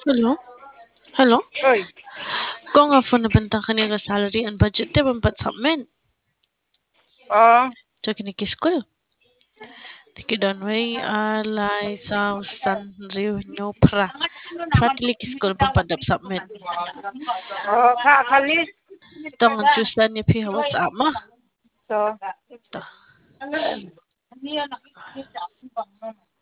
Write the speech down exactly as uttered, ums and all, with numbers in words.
Hello? Hello? Oy, Ko nga phone nabenta kani nga salary and budget te pampat submit. oh, So kinikis ko. Tikidan way alay thousand revenue pra. Pra kilikis ko pampadap submit. oh, kakalis. Tong ang chusa ni piha WhatsApp ma. So, Ta.